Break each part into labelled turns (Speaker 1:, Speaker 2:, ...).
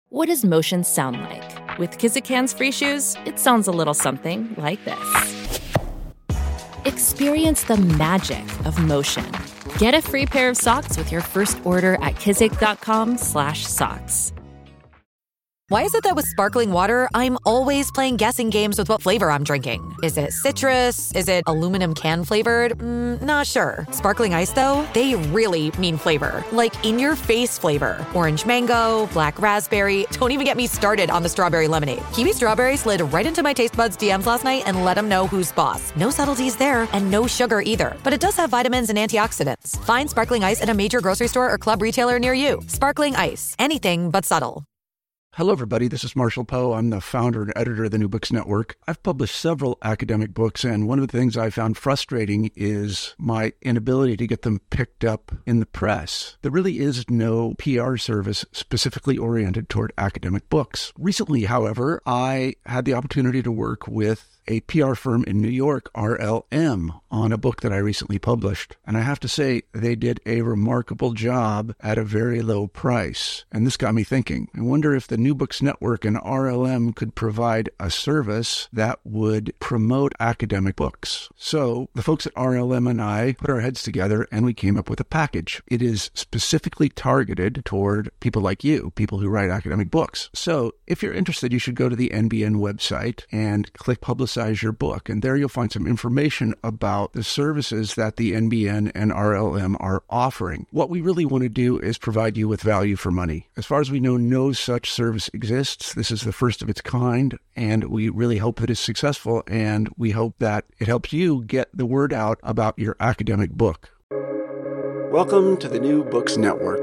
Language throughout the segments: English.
Speaker 1: What does motion sound like? With Kizikans free shoes, it sounds a little something like this. Experience the magic of motion. Get a free pair of socks with your first order at kizik.com/socks.
Speaker 2: Why is it that with sparkling water, I'm always playing guessing games with what flavor I'm drinking? Is it citrus? Is it aluminum can flavored? Not sure. Sparkling ice, though, they really mean flavor. Like in-your-face flavor. Orange mango, black raspberry. Don't even get me started on the strawberry lemonade. Kiwi Strawberry slid right into my taste buds DMs last night and let them know who's boss. No subtleties there, and no sugar either. But it does have vitamins and antioxidants. Find sparkling ice at a major grocery store or club retailer near you. Sparkling ice. Anything but subtle.
Speaker 3: Hello, everybody. This is Marshall Poe. I'm the founder and editor of the New Books Network. I've published several academic books, and one of the things I found frustrating is my inability to get them picked up in the press. There really is no PR service specifically oriented toward academic books. Recently, however, I had the opportunity to work with a PR firm in New York, RLM, on a book that I recently published. And I have to say, they did a remarkable job at a very low price. And this got me thinking. I wonder if the New Books Network and RLM could provide a service that would promote academic books. So the folks at RLM and I put our heads together and we came up with a package. It is specifically targeted toward people like you, people who write academic books. So if you're interested, you should go to the NBN website and click Publicize Your Book. And there you'll find some information about the services that the NBN and RLM are offering. What we really want to do is provide you with value for money. As far as we know, no such service exists. This is the first of its kind, and we really hope that it's successful, and we hope that it helps you get the word out about your academic book. Welcome to the New Books Network.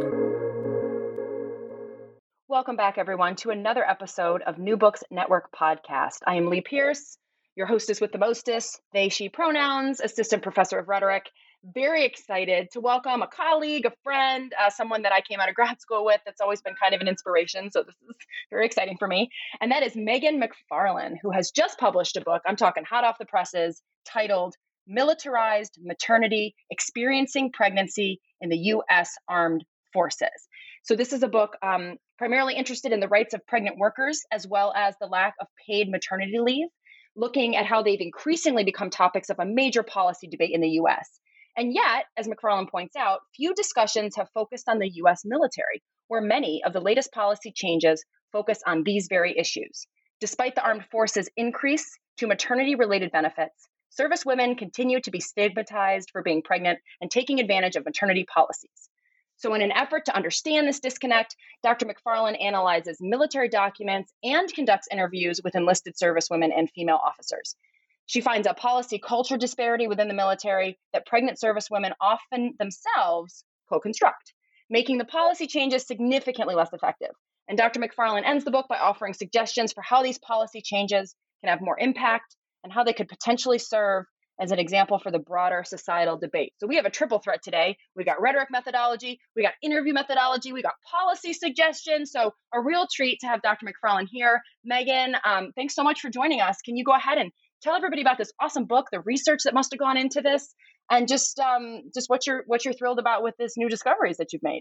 Speaker 4: Welcome back, everyone, to another episode of New Books Network podcast. I am Lee Pierce, your hostess with the mostest, they, she pronouns, assistant professor of rhetoric. Very excited to welcome a colleague, a friend, someone that I came out of grad school with. That's always been kind of an inspiration. So this is very exciting for me. And that is Megan McFarland, who has just published a book, I'm talking hot off the presses, titled Militarized Maternity, Experiencing Pregnancy in the U.S. Armed Forces. So this is a book primarily interested in the rights of pregnant workers, as well as the lack of paid maternity leave, looking at how they've increasingly become topics of a major policy debate in the U.S. And yet, as McFarland points out, few discussions have focused on the U.S. military, where many of the latest policy changes focus on these very issues. Despite the armed forces' increase to maternity-related benefits, service women continue to be stigmatized for being pregnant and taking advantage of maternity policies. So in an effort to understand this disconnect, Dr. McFarland analyzes military documents and conducts interviews with enlisted servicewomen and female officers. She finds a policy culture disparity within the military that pregnant servicewomen often themselves co-construct, making the policy changes significantly less effective. And Dr. McFarland ends the book by offering suggestions for how these policy changes can have more impact and how they could potentially serve as an example for the broader societal debate. So we have a triple threat today. We got rhetoric methodology, we got interview methodology, we got policy suggestions. So a real treat to have Dr. McFarland here. Megan, thanks so much for joining us. Can you go ahead and tell everybody about this awesome book, the research that must have gone into this, and just what you're thrilled about with this new discoveries that you've made?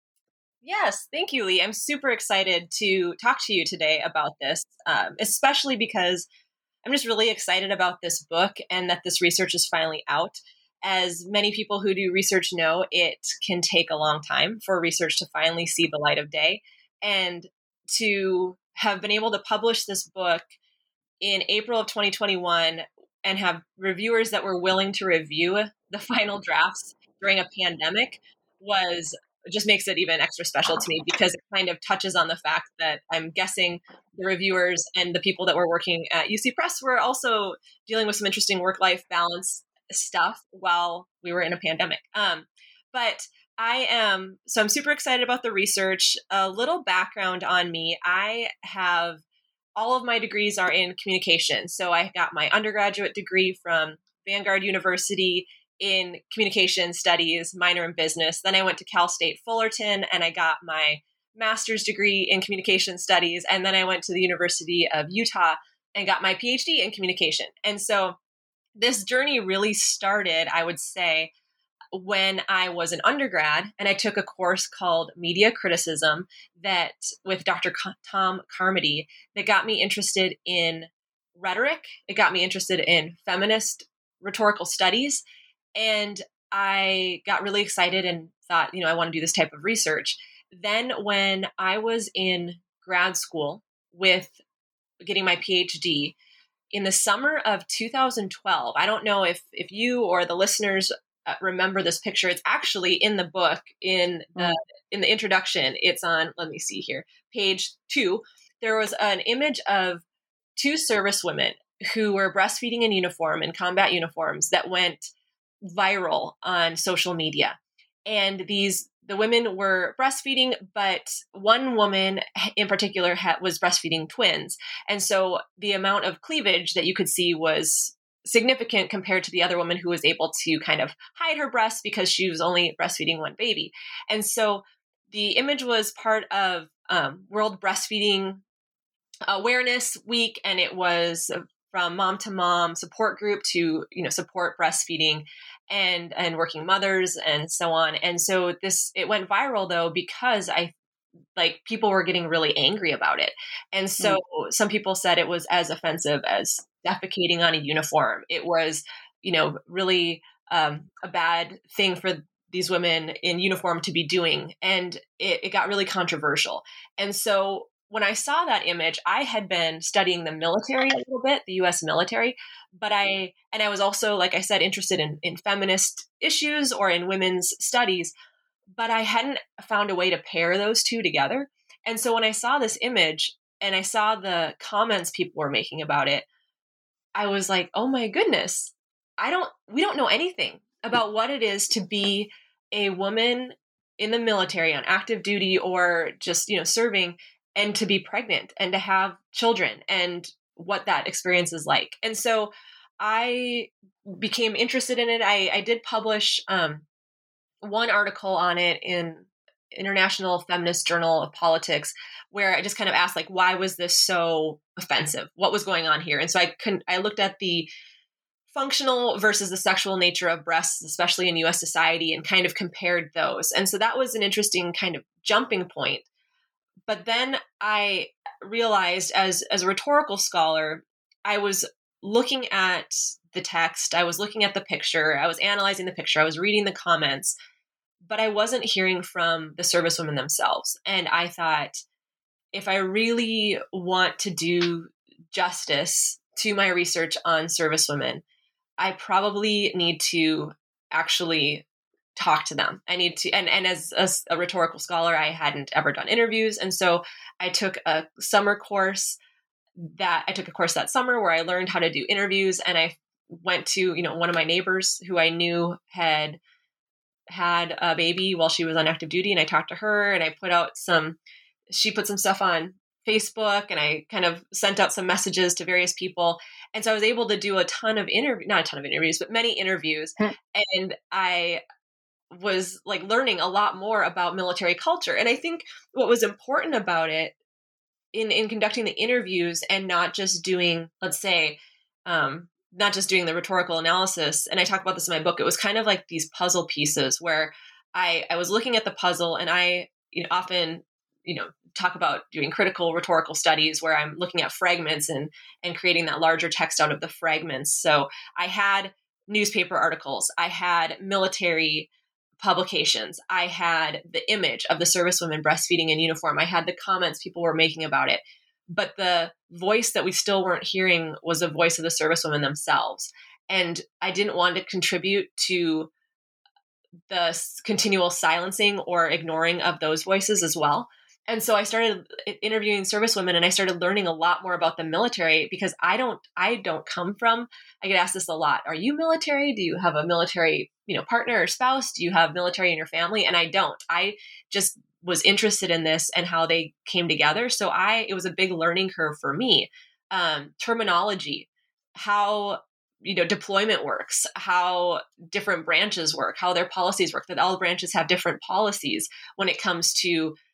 Speaker 5: Yes, thank you, Lee. I'm super excited to talk to you today about this, especially because I'm just really excited about this book and that this research is finally out. As many people who do research know, it can take a long time for research to finally see the light of day. And to have been able to publish this book in April of 2021 and have reviewers that were willing to review the final drafts during a pandemic just makes it even extra special to me, because it kind of touches on the fact that I'm guessing the reviewers and the people that were working at UC Press were also dealing with some interesting work-life balance stuff while we were in a pandemic. But I'm super excited about the research. A little background on me. All of my degrees are in communication. So I got my undergraduate degree from Vanguard University in communication studies, minor in business. Then I went to Cal State Fullerton and I got my master's degree in communication studies. And then I went to the University of Utah and got my PhD in communication. And so this journey really started, I would say, when I was an undergrad, and I took a course called Media Criticism that with Dr. Tom Carmody that got me interested in rhetoric. It got me interested in feminist rhetorical studies. And I got really excited and thought, I want to do this type of research. Then when I was in grad school with getting my PhD in the summer of 2012, I don't know if you or the listeners remember this picture. It's actually in the book in the introduction. It's on, let me see here, page 2. There was an image of 2 servicewomen who were breastfeeding in uniform, in combat uniforms, that went viral on social media. And the women were breastfeeding, but one woman in particular was breastfeeding twins. And so the amount of cleavage that you could see was significant compared to the other woman who was able to kind of hide her breasts because she was only breastfeeding one baby. And so the image was part of World Breastfeeding Awareness Week, and it was from mom to mom support group to support breastfeeding and working mothers and so on. And so it went viral though because people were getting really angry about it. And so some people said it was as offensive as defecating on a uniform. It was, really a bad thing for these women in uniform to be doing. And it got really controversial. And so when I saw that image, I had been studying the military a little bit, the US military, but I was also, like I said, interested in feminist issues or in women's studies, but I hadn't found a way to pair those two together. And so when I saw this image and I saw the comments people were making about it, I was like, oh my goodness, we don't know anything about what it is to be a woman in the military on active duty or just, serving, and to be pregnant and to have children and what that experience is like. And so I became interested in it. I did publish one article on it in International Feminist Journal of Politics, where I just kind of asked, why was this so offensive? What was going on here? And so I looked at the functional versus the sexual nature of breasts, especially in US society, and kind of compared those. And so that was an interesting kind of jumping point. But then I realized as a rhetorical scholar, I was looking at the text, I was looking at the picture, I was analyzing the picture, I was reading the comments, but I wasn't hearing from the servicewomen themselves. And I thought, if I really want to do justice to my research on servicewomen, I probably need to actually talk to them. I need to, and as a rhetorical scholar, I hadn't ever done interviews. And so I took a course that summer where I learned how to do interviews. And I went to, one of my neighbors who I knew had a baby while she was on active duty. And I talked to her and she put some stuff on Facebook, and I kind of sent out some messages to various people. And so I was able to do not a ton of interviews, but many interviews. And I was learning a lot more about military culture. And I think what was important about it in conducting the interviews and not just doing, let's say, not just doing the rhetorical analysis. And I talk about this in my book. It was kind of like these puzzle pieces where I was looking at the puzzle, and I often talk about doing critical rhetorical studies where I'm looking at fragments and creating that larger text out of the fragments. So I had newspaper articles, I had military publications, I had the image of the servicewomen breastfeeding in uniform, I had the comments people were making about it. But the voice that we still weren't hearing was the voice of the servicewomen themselves. And I didn't want to contribute to the continual silencing or ignoring of those voices as well. And so I started interviewing servicewomen, and I started learning a lot more about the military, because I don't come from, I get asked this a lot. Are you military? Do you have a military, partner or spouse? Do you have military in your family? And I don't. I just was interested in this and how they came together. So it was a big learning curve for me. Terminology, how deployment works, how different branches work, how their policies work, that all branches have different policies when it comes to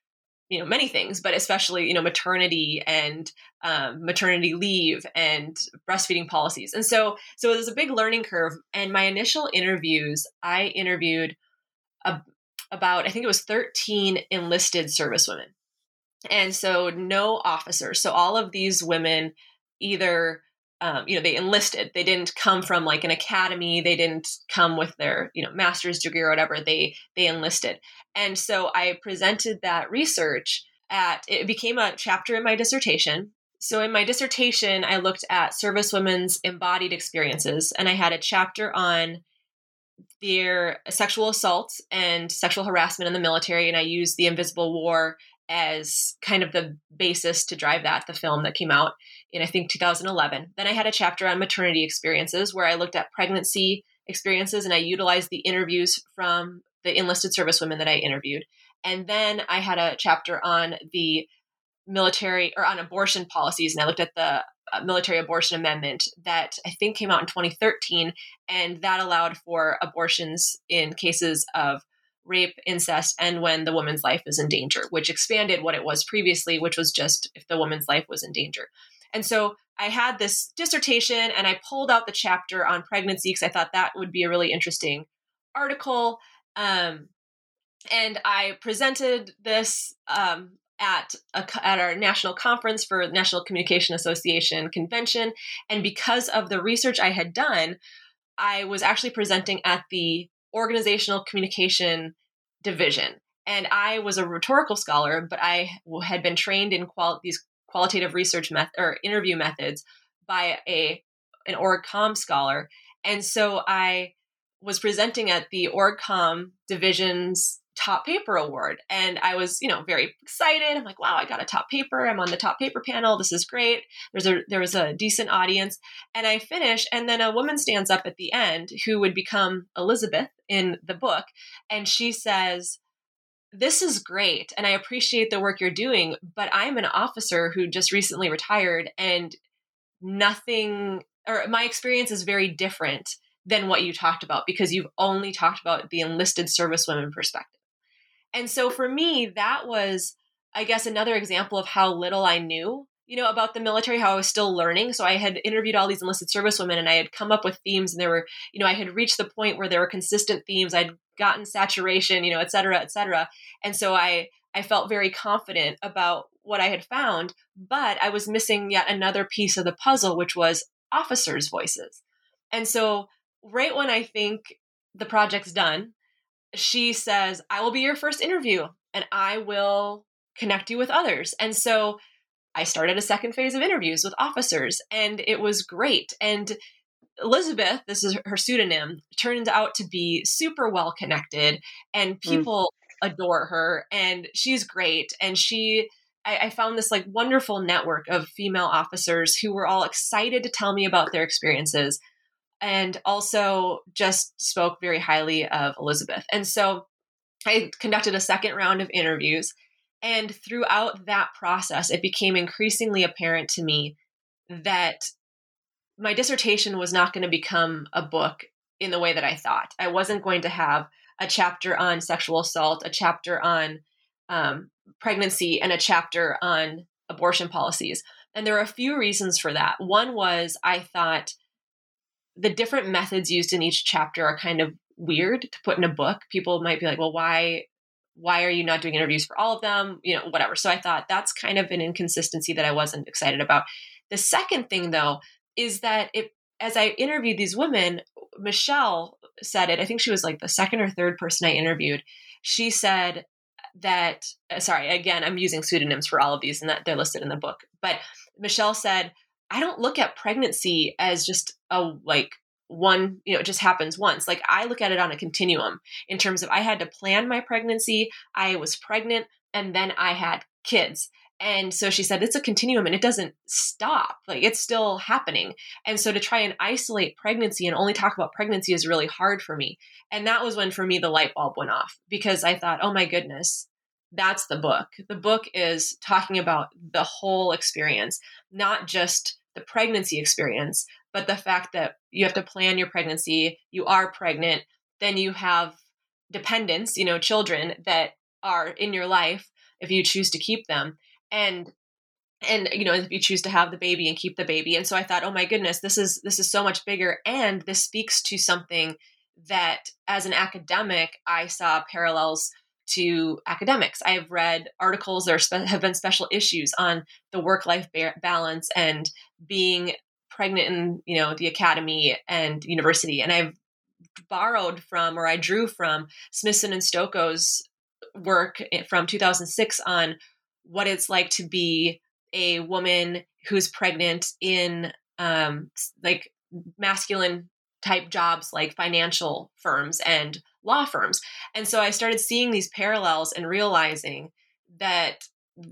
Speaker 5: many things, but especially, maternity and maternity leave and breastfeeding policies. And so it was a big learning curve. And my initial interviews, I interviewed about, I think it was 13 enlisted servicewomen. And so no officers. So all of these women either, they enlisted. They didn't come from like an academy. They didn't come with their, master's degree or whatever. They enlisted. And so I presented that research it became a chapter in my dissertation. So in my dissertation, I looked at servicewomen's embodied experiences, and I had a chapter on their sexual assault and sexual harassment in the military. And I used The Invisible War as kind of the basis to drive the film that came out in, I think, 2011. Then I had a chapter on maternity experiences where I looked at pregnancy experiences, and I utilized the interviews from the enlisted servicewomen that I interviewed. And then I had a chapter on the military, or on abortion policies, and I looked at the military abortion amendment that I think came out in 2013, and that allowed for abortions in cases of rape, incest, and when the woman's life is in danger, which expanded what it was previously, which was just if the woman's life was in danger. And so I had this dissertation, and I pulled out the chapter on pregnancy because I thought that would be a really interesting article. And I presented this at our national conference for National Communication Association convention. And because of the research I had done, I was actually presenting at the organizational communication division. And I was a rhetorical scholar, but I had been trained in these qualitative research or interview methods by an OrgComm scholar. And so I was presenting at the OrgComm division's top paper award. And I was, very excited. I'm like, wow, I got a top paper. I'm on the top paper panel. This is great. There was a decent audience. And I finish, and then a woman stands up at the end who would become Elizabeth in the book. And she says, "This is great. And I appreciate the work you're doing, but I'm an officer who just recently retired, and my experience is very different than what you talked about, because you've only talked about the enlisted servicewomen perspective." And so for me, that was, I guess, another example of how little I knew, about the military, how I was still learning. So I had interviewed all these enlisted servicewomen, and I had come up with themes, and there were, I had reached the point where there were consistent themes. I'd gotten saturation, et cetera, et cetera. And so I felt very confident about what I had found, but I was missing yet another piece of the puzzle, which was officers' voices. And so right when I think the project's done, she says, "I will be your first interview, and I will connect you with others." And so I started a second phase of interviews with officers, and it was great. And Elizabeth, this is her pseudonym, turned out to be super well connected, and people adore her, and she's great. And I found this like wonderful network of female officers who were all excited to tell me about their experiences, and also just spoke very highly of Elizabeth. And so I conducted a second round of interviews. And throughout that process, it became increasingly apparent to me that my dissertation was not going to become a book in the way that I thought. I wasn't going to have a chapter on sexual assault, a chapter on pregnancy, and a chapter on abortion policies. And there are a few reasons for that. One was I thought the different methods used in each chapter are kind of weird to put in a book. People might be like, well, why are you not doing interviews for all of them? Whatever. So I thought that's kind of an inconsistency that I wasn't excited about. The second thing, though, is that as I interviewed these women, Michelle said it. I think she was like the second or third person I interviewed. She said that, sorry, again, I'm using pseudonyms for all of these, and that they're listed in the book. But Michelle said, "I don't look at pregnancy as just one, it just happens once. Like, I look at it on a continuum in terms of I had to plan my pregnancy, I was pregnant, and then I had kids." And so she said, it's a continuum and it doesn't stop. Like, it's still happening. And so to try and isolate pregnancy and only talk about pregnancy is really hard for me. And that was when, for me, the light bulb went off, because I thought, oh my goodness, that's the book. The book is talking about the whole experience, not just the pregnancy experience, but the fact that you have to plan your pregnancy, you are pregnant, then you have dependents, children that are in your life, if you choose to keep them. And if you choose to have the baby and keep the baby. And so I thought, oh my goodness, this is so much bigger. And this speaks to something that as an academic, I saw parallels to academics. I have read articles, there have been special issues on the work-life balance and being pregnant in, the academy and university. And I've I drew from Smithson and Stokoe's work from 2006 on what it's like to be a woman who's pregnant in like masculine type jobs like financial firms and law firms. And so I started seeing these parallels and realizing that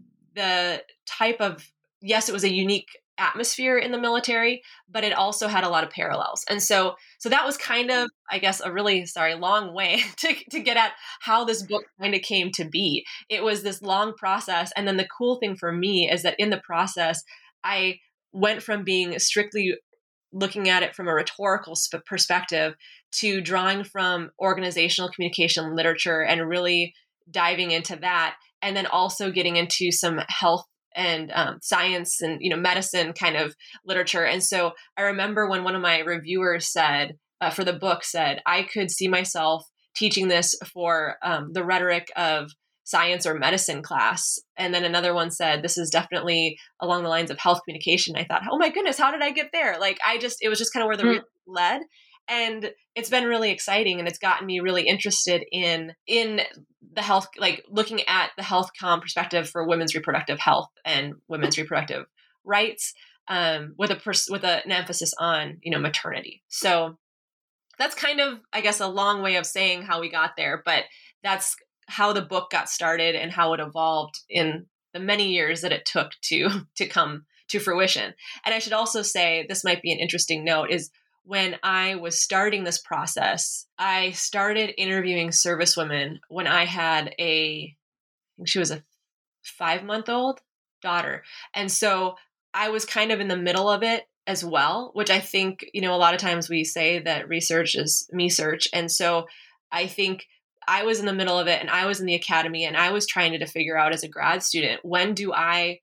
Speaker 5: the type of, yes, it was a unique atmosphere in the military, but it also had a lot of parallels. And so that was kind of, I guess, a really, long way to get at how this book kind of came to be. It was this long process. And then the cool thing for me is that in the process, I went from being strictly looking at it from a rhetorical perspective to drawing from organizational communication literature and really diving into that. And then also getting into some health and science and medicine kind of literature. And so I remember when one of my reviewers said for the book said I could see myself teaching this for the rhetoric of science or medicine class. And then another one said this is definitely along the lines of health communication. I thought, oh my goodness, how did I get there? It was just kind of where the research led. And it's been really exciting, and it's gotten me really interested in the health, like looking at the health perspective for women's reproductive health and women's reproductive rights, with an emphasis on maternity. So that's kind of, I guess, a long way of saying how we got there, but that's how the book got started and how it evolved in the many years that it took to come to fruition. And I should also say, this might be an interesting note, is when I was starting this process, I started interviewing servicewomen when I had I think she was a 5-month-old daughter. And so I was kind of in the middle of it as well, which I think, a lot of times we say that research is me search. And so I think I was in the middle of it, and I was in the academy, and I was trying to figure out as a grad student, when do I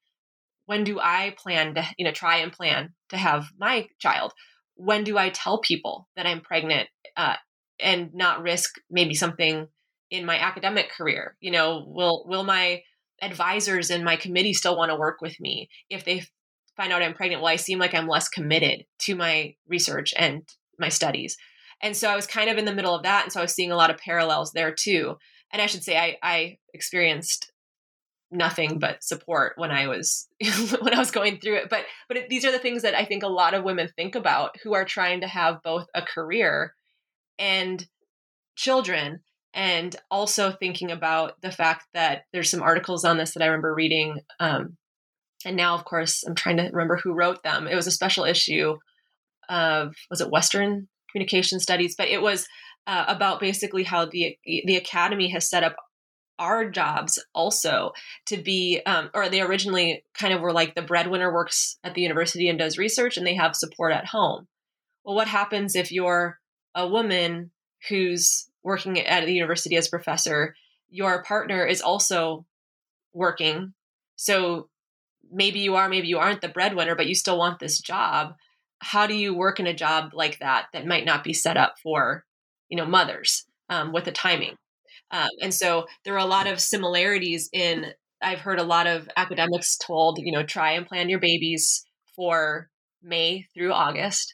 Speaker 5: plan to, try and plan to have my child? When do I tell people that I'm pregnant and not risk maybe something in my academic career? Will my advisors and my committee still want to work with me if they find out I'm pregnant? Will I seem like I'm less committed to my research and my studies? And so I was kind of in the middle of that. And so I was seeing a lot of parallels there too. And I should say I experienced nothing but support when I was going through it. But these are the things that I think a lot of women think about who are trying to have both a career and children, and also thinking about the fact that there's some articles on this that I remember reading. And now, of course, I'm trying to remember who wrote them. It was a special issue of, was it Western Communication Studies? But it was about basically how the academy has set up our jobs also to be, or they originally kind of were like the breadwinner works at the university and does research, and they have support at home. Well, what happens if you're a woman who's working at the university as a professor? Your partner is also working. So maybe you are, maybe you aren't the breadwinner, but you still want this job. How do you work in a job like that might not be set up for, mothers with the timing? And so there are a lot of similarities I've heard a lot of academics told, try and plan your babies for May through August.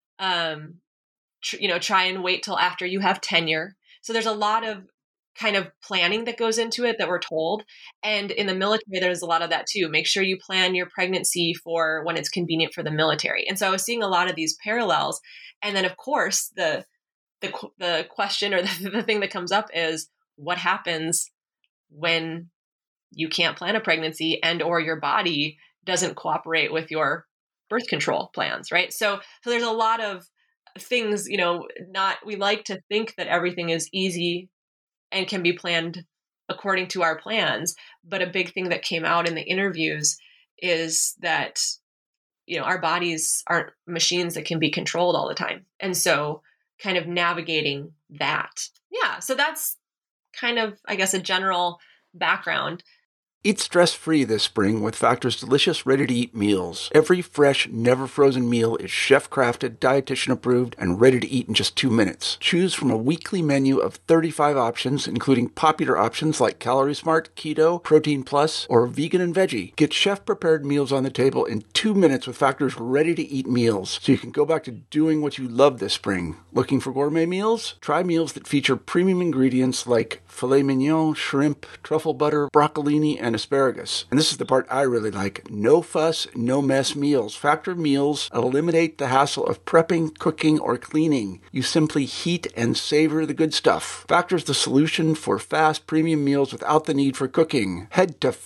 Speaker 5: Try and wait till after you have tenure. So there's a lot of kind of planning that goes into it that we're told. And in the military, there's a lot of that too. Make sure you plan your pregnancy for when it's convenient for the military. And so I was seeing a lot of these parallels. And then, of course, the question or the thing that comes up is, what happens when you can't plan a pregnancy and or your body doesn't cooperate with your birth control plans, right? So there's a lot of things, we like to think that everything is easy and can be planned according to our plans. But a big thing that came out in the interviews is that, our bodies aren't machines that can be controlled all the time. And so kind of navigating that. Yeah. So that's kind of, I guess, a general background.
Speaker 3: Eat stress-free this spring with Factor's delicious, ready-to-eat meals. Every fresh, never-frozen meal is chef-crafted, dietitian-approved, and ready to eat in just 2 minutes. Choose from a weekly menu of 35 options, including popular options like Calorie Smart, Keto, Protein Plus, or Vegan and Veggie. Get chef-prepared meals on the table in 2 minutes with Factor's ready-to-eat meals, so you can go back to doing what you love this spring. Looking for gourmet meals? Try meals that feature premium ingredients like filet mignon, shrimp, truffle butter, broccolini, and asparagus. And this is the part I really like. No fuss, no mess meals. Factor meals eliminate the hassle of prepping, cooking, or cleaning. You simply heat and savor the good stuff. Factor's the solution for fast premium meals without the need for cooking. Head to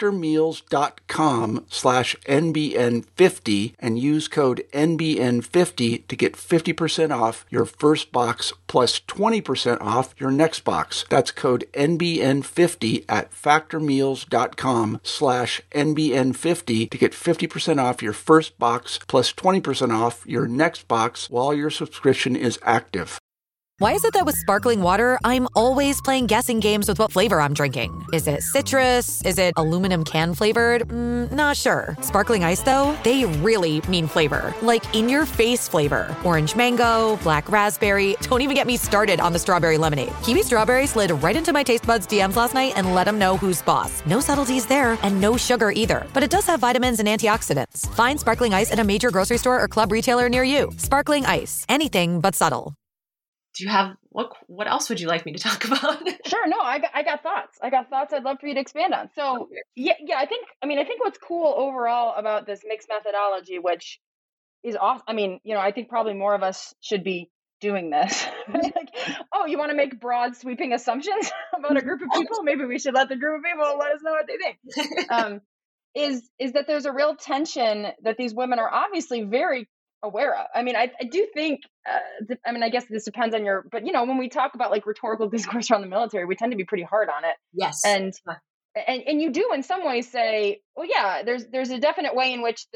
Speaker 3: factormeals.com/NBN50 and use code NBN50 to get 50% off your first box plus 20% off your next box. That's code NBN50 at factormeals.com/NBN50 to get 50% off your first box plus 20% off your next box while your subscription is active.
Speaker 2: Why is it that with sparkling water, I'm always playing guessing games with what flavor I'm drinking? Is it citrus? Is it aluminum can flavored? Not sure. Sparkling ice, though, they really mean flavor. Like in-your-face flavor. Orange mango, black raspberry. Don't even get me started on the strawberry lemonade. Kiwi Strawberry slid right into my taste buds DMs last night and let them know who's boss. No subtleties there, and no sugar either. But it does have vitamins and antioxidants. Find sparkling ice at a major grocery store or club retailer near you. Sparkling ice. Anything but subtle.
Speaker 5: Do you have what else would you like me to talk about?
Speaker 4: Sure. No, I got thoughts. I'd love for you to expand on. So yeah, I think what's cool overall about this mixed methodology, which is awesome. I think probably more of us should be doing this. Like, oh, you want to make broad sweeping assumptions about a group of people? Maybe we should let the group of people let us know what they think. Is that there's a real tension that these women are obviously very aware of. I do think, I guess this depends on but when we talk about like rhetorical discourse around the military, we tend to be pretty hard on it.
Speaker 5: Yes.
Speaker 4: And you do in some ways say, well, yeah, there's a definite way in which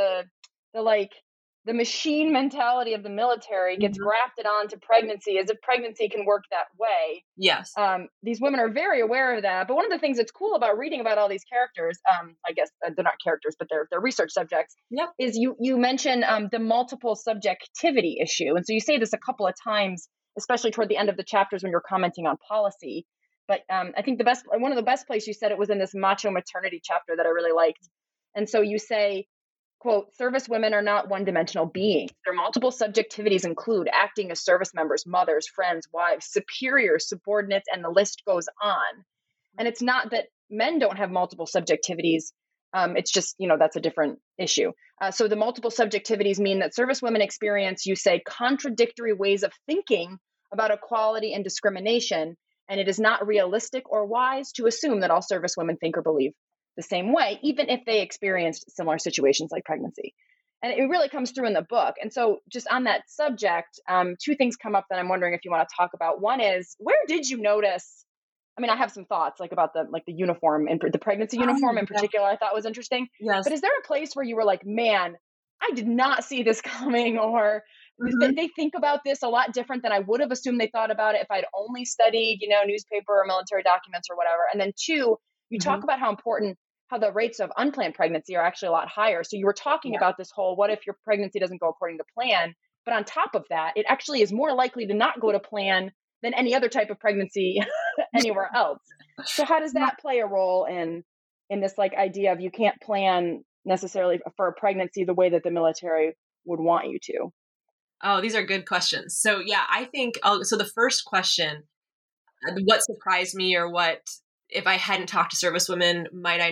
Speaker 4: the machine mentality of the military gets grafted onto pregnancy as if pregnancy can work that way.
Speaker 5: Yes.
Speaker 4: These women are very aware of that. But one of the things that's cool about reading about all these characters, I guess they're not characters, but they're research subjects,
Speaker 5: yep,
Speaker 4: is you mention the multiple subjectivity issue. And so you say this a couple of times, especially toward the end of the chapters when you're commenting on policy. But I think one of the best places you said it was in this macho maternity chapter that I really liked. And so you say, quote, service women are not one-dimensional beings. Their multiple subjectivities include acting as service members, mothers, friends, wives, superiors, subordinates, and the list goes on. And it's not that men don't have multiple subjectivities. It's just, that's a different issue. So the multiple subjectivities mean that service women experience, you say, contradictory ways of thinking about equality and discrimination. And it is not realistic or wise to assume that all service women think or believe the same way, even if they experienced similar situations like pregnancy. And it really comes through in the book. And so just on that subject, two things come up that I'm wondering if you want to talk about. One is, where did you notice, I have some thoughts about the uniform and the pregnancy uniform in particular, I thought was interesting.
Speaker 5: Yes.
Speaker 4: But is there a place where you were like, man, I did not see this coming, or they think about this a lot different than I would have assumed they thought about it if I'd only studied, newspaper or military documents or whatever. And then two, you talk about how the rates of unplanned pregnancy are actually a lot higher. So you were talking about this whole, what if your pregnancy doesn't go according to plan? But on top of that, it actually is more likely to not go to plan than any other type of pregnancy anywhere else. So how does that play a role in this idea of you can't plan necessarily for a pregnancy the way that the military would want you to?
Speaker 5: Oh, these are good questions. So yeah, I think, so the first question, what surprised me, or what, if I hadn't talked to service women,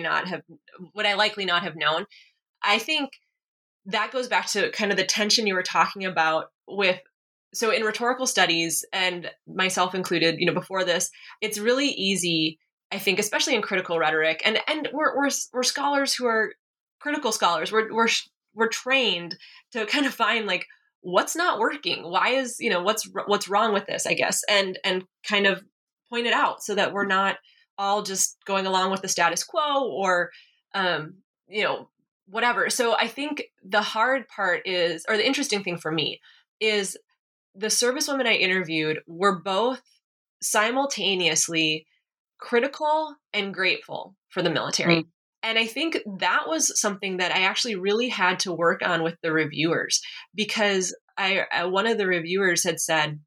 Speaker 5: would I likely not have known? I think that goes back to kind of the tension you were talking about so in rhetorical studies, and myself included, before this, it's really easy, I think, especially in critical rhetoric, and we're scholars who are critical scholars. We're trained to kind of find what's not working. Why is, what's wrong with this, I guess, and kind of point it out so that we're not all just going along with the status quo or, whatever. So I think the hard part is, or the interesting thing for me is, the service women I interviewed were both simultaneously critical and grateful for the military. And I think that was something that I actually really had to work on with the reviewers, because one of the reviewers had said,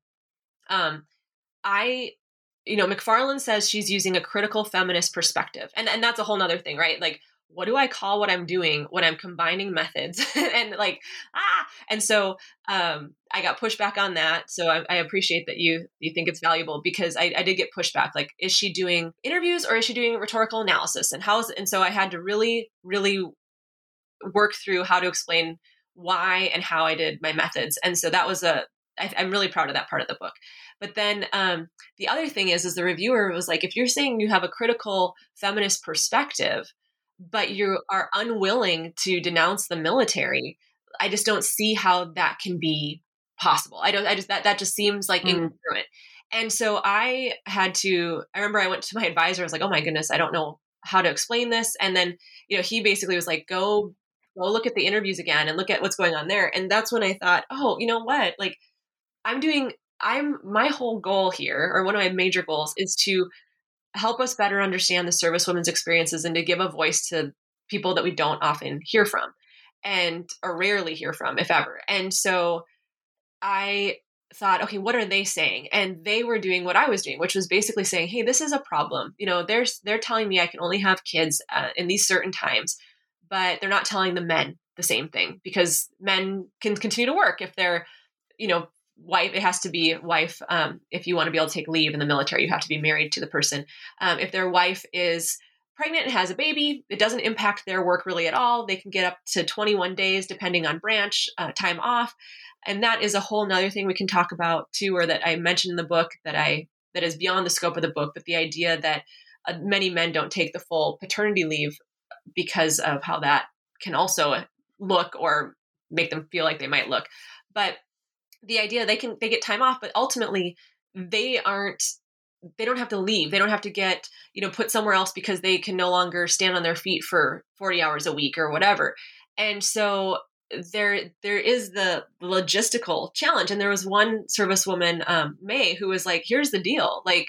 Speaker 5: McFarland says she's using a critical feminist perspective. And that's a whole nother thing, right? Like, what do I call what I'm doing when I'm combining methods and and so I got pushback on that. So I appreciate that you think it's valuable, because I did get pushback. Like, is she doing interviews or is she doing rhetorical analysis, and and so I had to really, really work through how to explain why and how I did my methods. And so that was I'm really proud of that part of the book. But then the other thing is the reviewer was like, if you're saying you have a critical feminist perspective, but you are unwilling to denounce the military, I just don't see how that can be possible. That just seems like incongruent. And so I remember I went to my advisor. I was like, oh my goodness, I don't know how to explain this. And then, he basically was like, go look at the interviews again and look at what's going on there. And that's when I thought, oh, you know what? Like, my whole goal here, or one of my major goals, is to help us better understand the servicewomen's experiences and to give a voice to people that we don't often hear from or rarely hear from, if ever. And so I thought, okay, what are they saying? And they were doing what I was doing, which was basically saying, hey, this is a problem. They're telling me I can only have kids in these certain times, but they're not telling the men the same thing, because men can continue to work if they're, wife. It has to be wife. If you want to be able to take leave in the military, you have to be married to the person. If their wife is pregnant and has a baby, it doesn't impact their work really at all. They can get up to 21 days, depending on branch, time off. And that is a whole nother thing we can talk about too, or that I mentioned in the book that is beyond the scope of the book, but the idea that many men don't take the full paternity leave because of how that can also look or make them feel like they might look. But the idea they get time off, but ultimately they don't have to leave. They don't have to get, put somewhere else because they can no longer stand on their feet for 40 hours a week or whatever. And so there is the logistical challenge. And there was one servicewoman, May, who was like, here's the deal. Like,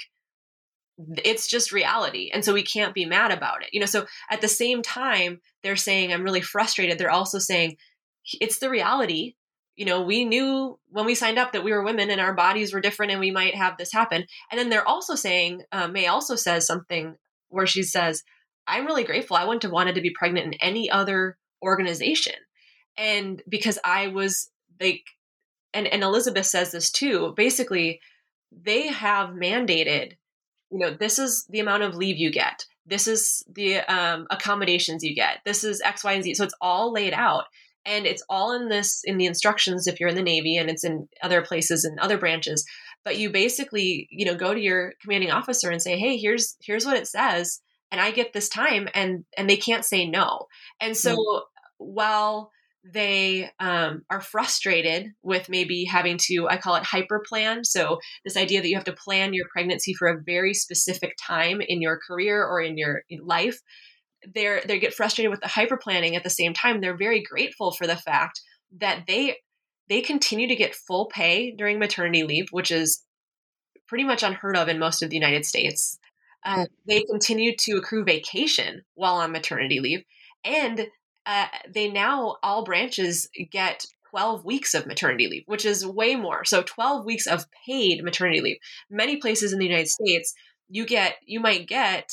Speaker 5: it's just reality. And so we can't be mad about it. So at the same time, they're saying, I'm really frustrated. They're also saying it's the reality. We knew when we signed up that we were women and our bodies were different and we might have this happen. And then they're also saying, May also says something where she says, I'm really grateful. I wouldn't have wanted to be pregnant in any other organization. And because I was like, and Elizabeth says this too, basically they have mandated, this is the amount of leave you get. This is the accommodations you get. This is X, Y, and Z. So it's all laid out. And it's all in the instructions if you're in the Navy, and it's in other places and other branches. But you basically, go to your commanding officer and say, hey, here's what it says. And I get this time, and they can't say no. And so while they are frustrated with maybe having to, I call it hyper plan. So this idea that you have to plan your pregnancy for a very specific time in your career or in your life, they get frustrated with the hyper planning. At the same time, they're very grateful for the fact that they continue to get full pay during maternity leave, which is pretty much unheard of in most of the United States. They continue to accrue vacation while on maternity leave, and they now, all branches get 12 weeks of maternity leave, which is way more. So 12 weeks of paid maternity leave. Many places in the United States, you might get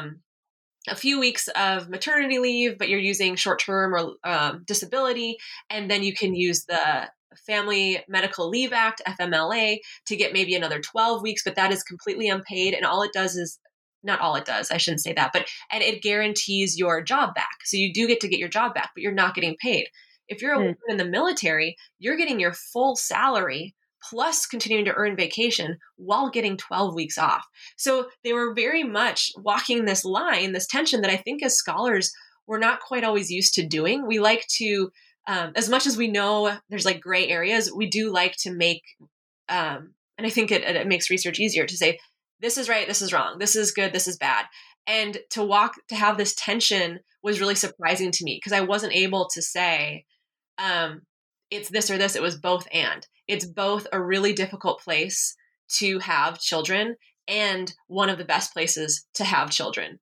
Speaker 5: a few weeks of maternity leave, but you're using short-term or disability. And then you can use the Family Medical Leave Act, FMLA, to get maybe another 12 weeks, but that is completely unpaid. And all it does is, not all it does, I shouldn't say that, and it guarantees your job back. So you do get to get your job back, but you're not getting paid. If you're a woman in the military, you're getting your full salary plus continuing to earn vacation while getting 12 weeks off. So they were very much walking this line, this tension that I think as scholars, we're not quite always used to doing. We like to, as much as we know there's like gray areas, we do like to make, and I think it makes research easier to say, this is right, this is wrong, this is good, this is bad. And to have this tension was really surprising to me, because I wasn't able to say, it's this or this. It was both and. It's both a really difficult place to have children, and one of the best places to have children.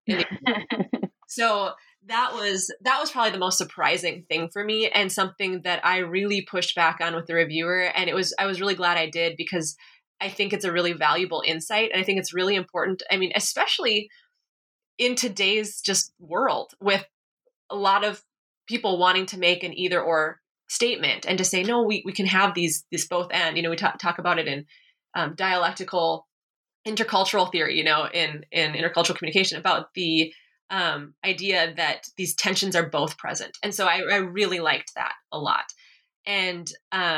Speaker 5: So that was probably the most surprising thing for me, and something that I really pushed back on with the reviewer. And I was really glad I did, because I think it's a really valuable insight. And I think it's really important. I mean, especially in today's just world, with a lot of people wanting to make an either or statement, and to say, no, we can have these both and, we talk about it in dialectical intercultural theory, in intercultural communication, about the idea that these tensions are both present. And so I really liked that a lot. And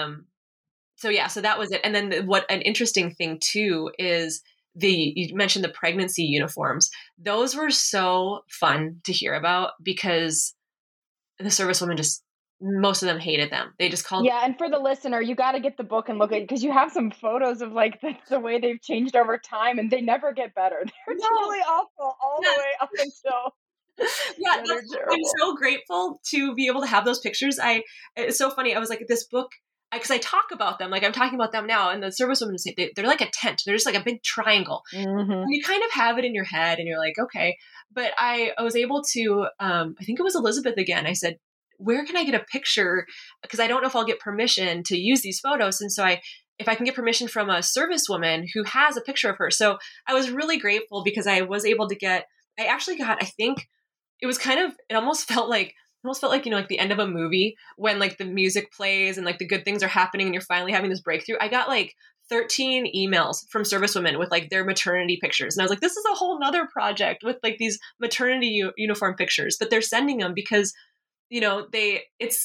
Speaker 5: so that was it. And then what an interesting thing too is you mentioned the pregnancy uniforms. Those were so fun to hear about, because the servicewomen most of them hated them. They just called.
Speaker 4: Yeah. And for the listener, you got to get the book and look at it, because you have some photos of like the way they've changed over time, and they never get better. They're truly awful all the way up until.
Speaker 5: Yeah, I'm so grateful to be able to have those pictures. It's so funny. I was like, this book, because I talk about them, like I'm talking about them now, and the servicewomen say they're like a tent. They're just like a big triangle.
Speaker 4: Mm-hmm.
Speaker 5: And you kind of have it in your head, and you're like, okay. But I was able to, I think it was Elizabeth again. I said, where can I get a picture? Because I don't know if I'll get permission to use these photos. And so if I can get permission from a servicewoman who has a picture of her. So I was really grateful, because I was able to I actually got, I think, it almost felt like, like the end of a movie, when like the music plays and like the good things are happening and you're finally having this breakthrough. I got like 13 emails from servicewomen with like their maternity pictures. And I was like, this is a whole nother project with like these maternity uniform pictures, but they're sending them because, they're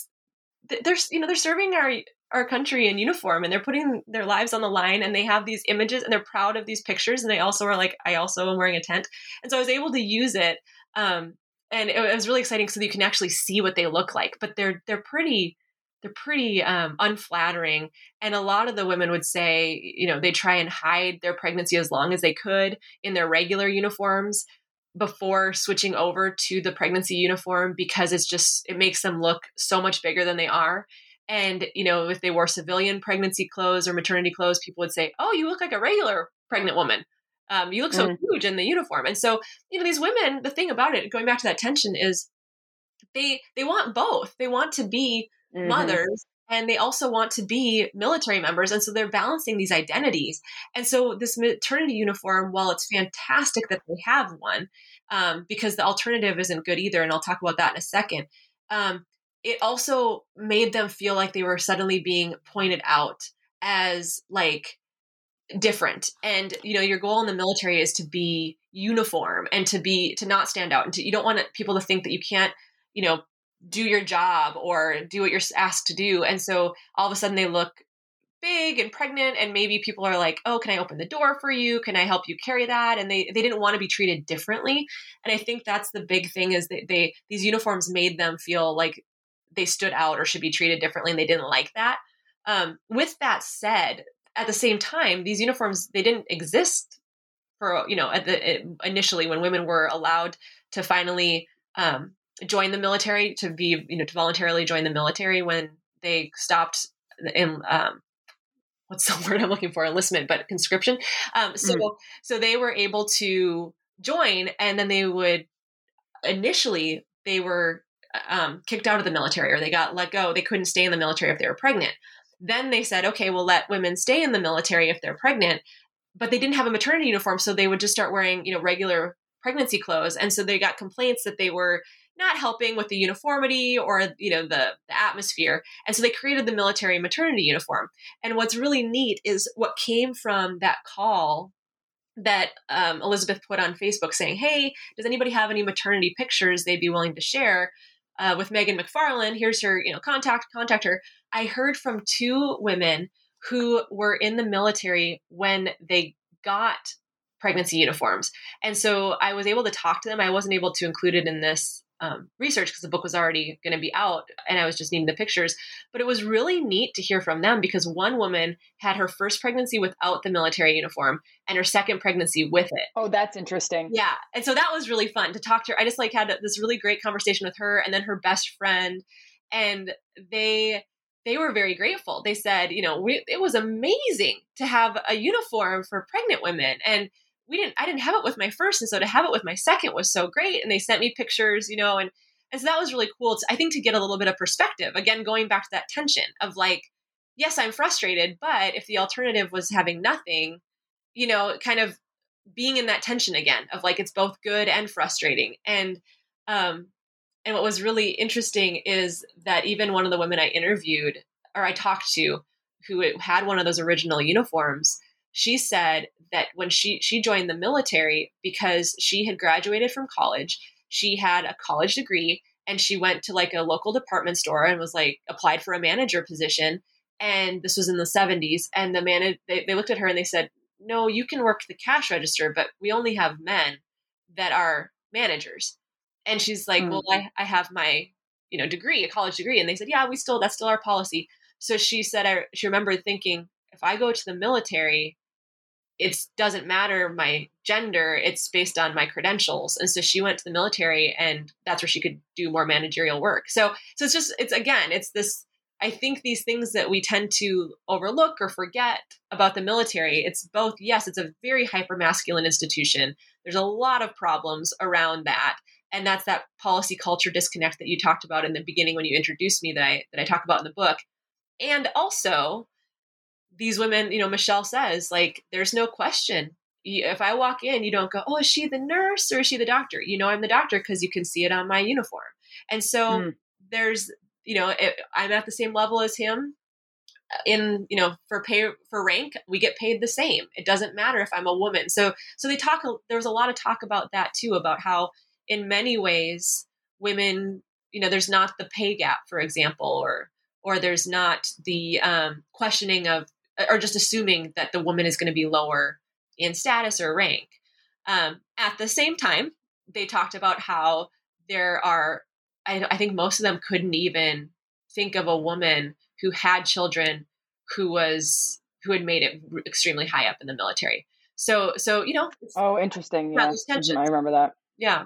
Speaker 5: serving our country in uniform, and they're putting their lives on the line, and they have these images, and they're proud of these pictures. And they also are like, I also am wearing a tent. And so I was able to use it. And it was really exciting, so that you can actually see what they look like. But they're pretty unflattering. And a lot of the women would say, they try and hide their pregnancy as long as they could in their regular uniforms before switching over to the pregnancy uniform, because it makes them look so much bigger than they are. And, if they wore civilian pregnancy clothes or maternity clothes, people would say, oh, you look like a regular pregnant woman. You look so huge in the uniform. And so, these women, the thing about it, going back to that tension, is they want both. They want to be mothers, and they also want to be military members. And so they're balancing these identities. And so this maternity uniform, while it's fantastic that they have one, because the alternative isn't good either, and I'll talk about that in a second, it also made them feel like they were suddenly being pointed out as like different. And your goal in the military is to be uniform, and to not stand out, and you don't want people to think that you can't do your job or do what you're asked to do. And so all of a sudden they look big and pregnant, and maybe people are like, oh, can I open the door for you? Can I help you carry that? And they didn't want to be treated differently. And I think that's the big thing, is that these uniforms made them feel like they stood out or should be treated differently, and they didn't like that. With that said, at the same time, these uniforms, they didn't exist for, initially when women were allowed to finally join the military, to be, to voluntarily join the military, when they stopped in, what's the word I'm looking for? Enlistment, but conscription. So they were able to join, and then they were kicked out of the military, or they got let go. They couldn't stay in the military if they were pregnant. Then they said, okay, we'll let women stay in the military if they're pregnant, but they didn't have a maternity uniform. So they would just start wearing, regular pregnancy clothes. And so they got complaints that they were not helping with the uniformity or, the atmosphere. And so they created the military maternity uniform. And what's really neat is what came from that call that Elizabeth put on Facebook saying, hey, does anybody have any maternity pictures they'd be willing to share with Megan McFarland? Here's her, contact her. I heard from 2 women who were in the military when they got pregnancy uniforms. And so I was able to talk to them. I wasn't able to include it in this research because the book was already going to be out, and I was just needing the pictures. But it was really neat to hear from them, because one woman had her first pregnancy without the military uniform and her second pregnancy with it.
Speaker 4: Oh, that's interesting.
Speaker 5: Yeah. And so that was really fun to talk to her. I just had this really great conversation with her, and then her best friend, and they were very grateful. They said, it was amazing to have a uniform for pregnant women. And I didn't have it with my first. And so to have it with my second was so great. And they sent me pictures, and so that was really cool. I think to get a little bit of perspective, again, going back to that tension of like, yes, I'm frustrated, but if the alternative was having nothing, kind of being in that tension again of like, it's both good and frustrating. And what was really interesting is that even one of the women I interviewed or I talked to who had one of those original uniforms, she said that when she joined the military because she had graduated from college, she had a college degree, and she went to like a local department store and was like applied for a manager position. And this was in the 70s. And they looked at her and they said, no, you can work the cash register, but we only have men that are managers. And she's like, well, I have my, degree, a college degree. And they said, yeah, that's still our policy. So she said, she remembered thinking, if I go to the military, it doesn't matter my gender, it's based on my credentials. And so she went to the military, and that's where she could do more managerial work. So it's this, I think these things that we tend to overlook or forget about the military, it's both, yes, it's a very hyper-masculine institution. There's a lot of problems around that. And that's that policy culture disconnect that you talked about in the beginning when you introduced me that I talk about in the book. And also these women, Michelle says, like, there's no question. If I walk in, you don't go, oh, is she the nurse or is she the doctor? I'm the doctor because you can see it on my uniform. And so there's, I'm at the same level as him in, for rank, we get paid the same. It doesn't matter if I'm a woman. So there was a lot of talk about that too, about how in many ways women, there's not the pay gap, for example, or there's not the questioning of, or just assuming that the woman is going to be lower in status or rank. At the same time, they talked about how there are, I think most of them couldn't even think of a woman who had children who had made it extremely high up in the military. So
Speaker 4: Oh, interesting. Yeah, I remember that.
Speaker 5: Yeah.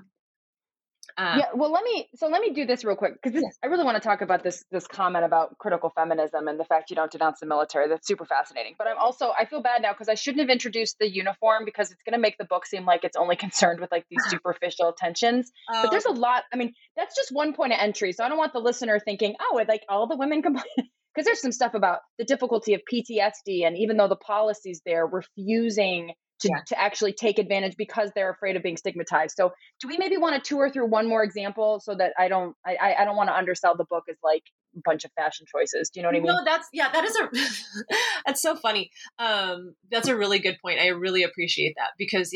Speaker 4: Well, let me do this real quick, because I really want to talk about this comment about critical feminism and the fact you don't denounce the military. That's super fascinating. But I feel bad now because I shouldn't have introduced the uniform, because it's going to make the book seem like it's only concerned with like these superficial tensions. But there's a lot. I mean, that's just one point of entry. So I don't want the listener thinking, oh, like all the women complain. Because there's some stuff about the difficulty of PTSD, and even though the policies there refusing to actually take advantage because they're afraid of being stigmatized. So do we maybe want to tour through one more example so that I don't want to undersell the book as like a bunch of fashion choices. Do you know what I mean?
Speaker 5: No, that is that's so funny. That's a really good point. I really appreciate that, because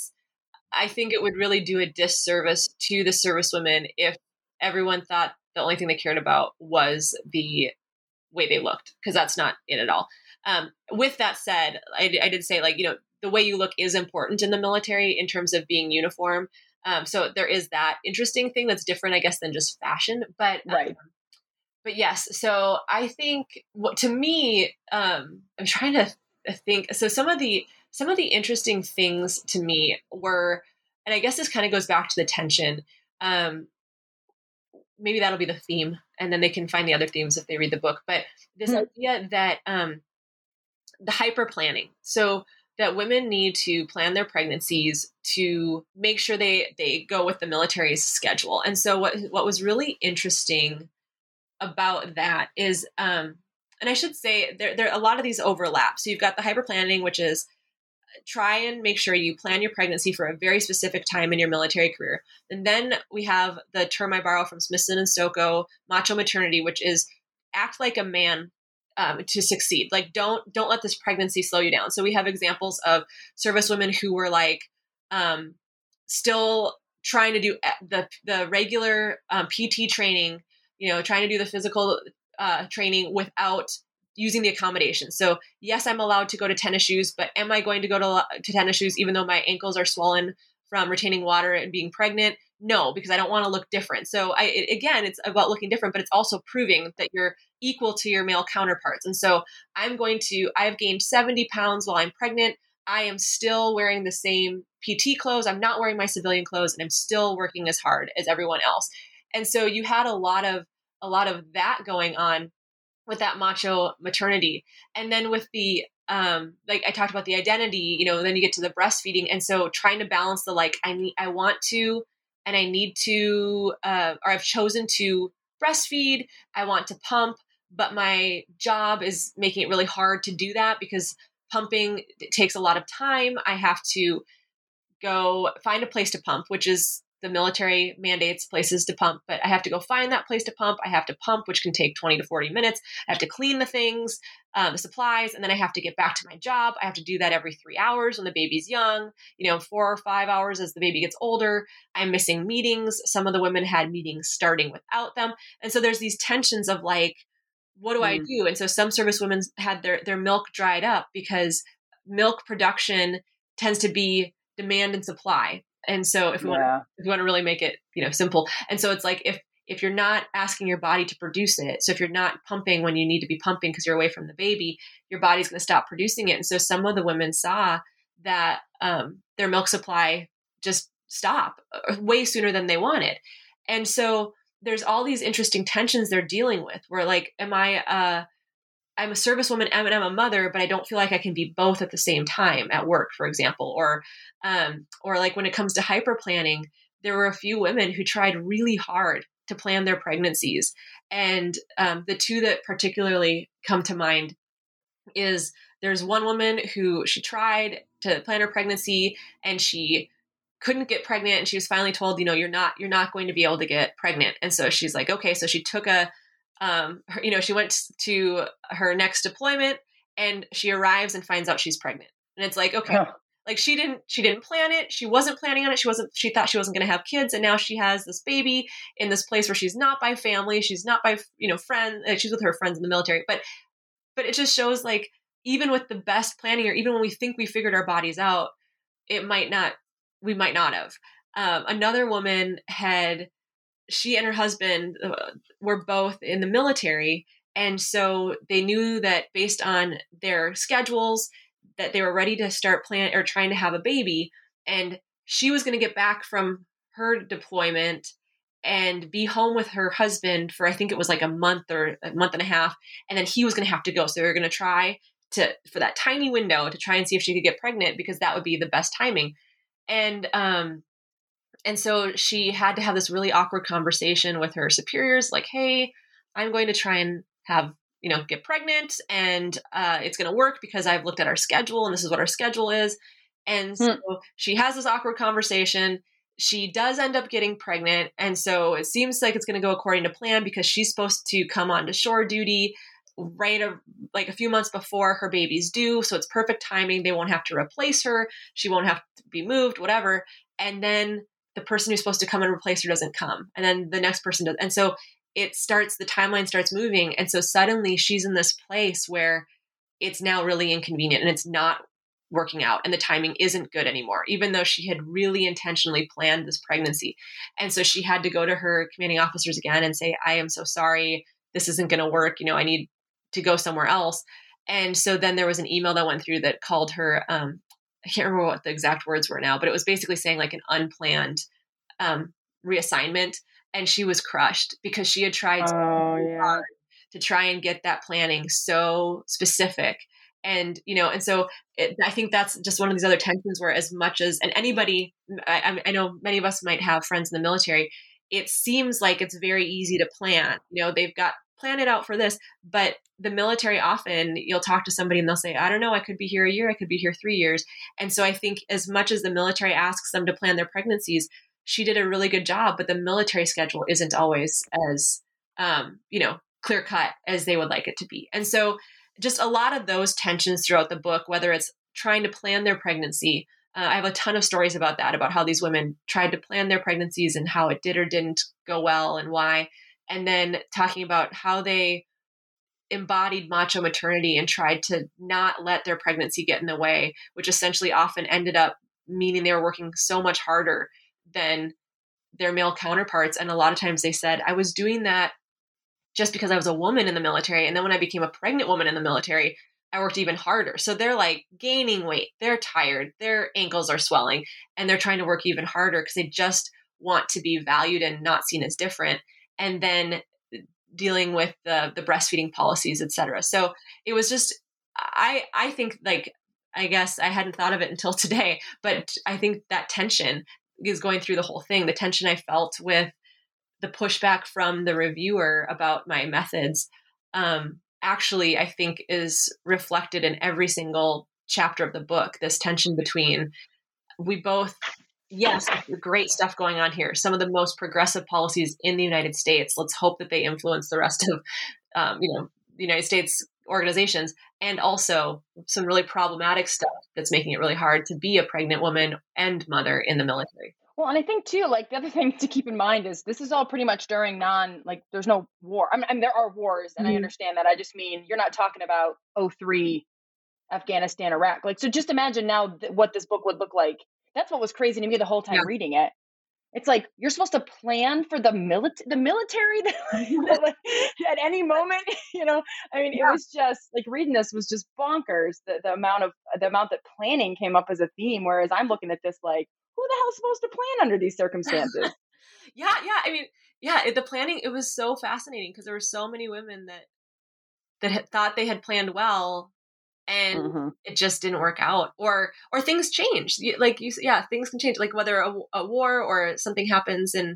Speaker 5: I think it would really do a disservice to the servicewomen if everyone thought the only thing they cared about was the way they looked, because that's not it at all. With that said, I did say, like, the way you look is important in the military in terms of being uniform. So there is that interesting thing that's different, I guess, than just fashion. But
Speaker 4: right.
Speaker 5: But yes, so I think to me, I'm trying to think. So some of the interesting things to me were, and I guess this kind of goes back to the tension. Maybe that'll be the theme, and then they can find the other themes if they read the book. But this idea that the hyper planning. So that women need to plan their pregnancies to make sure they go with the military's schedule. And so what was really interesting about that is, and I should say there are a lot of these overlap. So you've got the hyper planning, which is try and make sure you plan your pregnancy for a very specific time in your military career. And then we have the term I borrow from Smithson and Soko, macho maternity, which is act like a man to succeed. Like, don't let this pregnancy slow you down. So we have examples of servicewomen who were like, still trying to do the regular PT training, trying to do the physical training without using the accommodation. So yes, I'm allowed to go to tennis shoes, but am I going to go to tennis shoes even though my ankles are swollen from retaining water and being pregnant? No, because I don't want to look different. So again, it's about looking different, but it's also proving that you're equal to your male counterparts. And so I've gained 70 pounds while I'm pregnant. I am still wearing the same PT clothes. I'm not wearing my civilian clothes, and I'm still working as hard as everyone else. And so you had a lot of that going on with that macho maternity. And then with the, like I talked about the identity, then you get to the breastfeeding. And so trying to balance the, like, I want to, and I need to, or I've chosen to breastfeed, I want to pump, but my job is making it really hard to do that because pumping takes a lot of time. I have to go find a place to pump, which is the military mandates places to pump, but I have to go find that place to pump. I have to pump, which can take 20 to 40 minutes. I have to clean the things, the supplies, and then I have to get back to my job. I have to do that every 3 hours when the baby's young, 4 or 5 hours as the baby gets older. I'm missing meetings. Some of the women had meetings starting without them. And so there's these tensions of like, what do I do? And so some service women had their milk dried up because milk production tends to be demand and supply. And so if we want to really make it, simple. And so it's like, if you're not asking your body to produce it, so if you're not pumping when you need to be pumping because you're away from the baby, your body's going to stop producing it. And so some of the women saw that their milk supply just stop way sooner than they wanted. And so there's all these interesting tensions they're dealing with where like, I'm a service woman and I'm a mother, but I don't feel like I can be both at the same time at work, for example, or like when it comes to hyper planning, there were a few women who tried really hard to plan their pregnancies. And the two that particularly come to mind is there's one woman who she tried to plan her pregnancy and she couldn't get pregnant. And she was finally told, you're not going to be able to get pregnant. And so she's like, okay, so she took she went to her next deployment and she arrives and finds out she's pregnant. And it's like, okay, like she didn't plan it. She wasn't planning on it. She thought she wasn't going to have kids. And now she has this baby in this place where she's not by family. She's not by, friends. She's with her friends in the military. But it just shows like, even with the best planning, or even when we think we figured our bodies out, we might not have. Another woman she and her husband were both in the military. And so they knew that based on their schedules that they were ready to start planning or trying to have a baby. And she was going to get back from her deployment and be home with her husband for, I think it was like a month or a month and a half. And then he was going to have to go. So they were going to try for that tiny window to try and see if she could get pregnant because that would be the best timing. And so she had to have this really awkward conversation with her superiors, like, hey, I'm going to try and have, get pregnant and it's going to work because I've looked at our schedule and this is what our schedule is. And so she has this awkward conversation. She does end up getting pregnant. And so it seems like it's going to go according to plan because she's supposed to come on to shore duty like a few months before her baby's due. So it's perfect timing. They won't have to replace her. She won't have to be moved, whatever. And then the person who's supposed to come and replace her doesn't come. And then the next person does. And so the timeline starts moving. And so suddenly she's in this place where it's now really inconvenient and it's not working out and the timing isn't good anymore, even though she had really intentionally planned this pregnancy. And so she had to go to her commanding officers again and say, I am so sorry, this isn't going to work. I need to go somewhere else. And so then there was an email that went through that called her, I can't remember what the exact words were now, but it was basically saying like an unplanned reassignment. And she was crushed because she had tried hard to try and get that planning so specific. And, and so I think that's just one of these other tensions where as much as, and anybody, I know many of us might have friends in the military, it seems like it's very easy to plan. They've got plan it out for this, but the military often you'll talk to somebody and they'll say, I don't know, I could be here a year, I could be here 3 years. And so I think as much as the military asks them to plan their pregnancies, she did a really good job, but the military schedule isn't always as, clear cut as they would like it to be. And so just a lot of those tensions throughout the book, whether it's trying to plan their pregnancy. I have a ton of stories about that, about how these women tried to plan their pregnancies and how it did or didn't go well and why. And then talking about how they embodied macho maternity and tried to not let their pregnancy get in the way, which essentially often ended up meaning they were working so much harder than their male counterparts. And a lot of times they said, I was doing that just because I was a woman in the military. And then when I became a pregnant woman in the military, I worked even harder. So they're like gaining weight, they're tired, their ankles are swelling, and they're trying to work even harder because they just want to be valued and not seen as different. And then dealing with the breastfeeding policies, et cetera. So it was just, I think, like, I guess I hadn't thought of it until today, but I think that tension is going through the whole thing. The tension I felt with the pushback from the reviewer about my methods, actually, I think is reflected in every single chapter of the book. This tension between, we both, yes, great stuff going on here. Some of the most progressive policies in the United States. Let's hope that they influence the rest of, the United States organizations, and also some really problematic stuff that's making it really hard to be a pregnant woman and mother in the military.
Speaker 4: Well, and I think too, like, the other thing to keep in mind is this is all pretty much during there's no war. I mean, there are wars, and I understand that. I just mean, you're not talking about 2003 Afghanistan, Iraq. Like, so just imagine now what this book would look like. That's what was crazy to me the whole time reading it. It's like, you're supposed to plan for the military that, at any moment, I mean, it was just like, reading this was just bonkers. The amount that planning came up as a theme. Whereas I'm looking at this like, who the hell's supposed to plan under these circumstances?
Speaker 5: Yeah. I mean, the planning, it was so fascinating because there were so many women that had thought they had planned well, and it just didn't work out, or things changed. Like things can change, like whether a war or something happens in,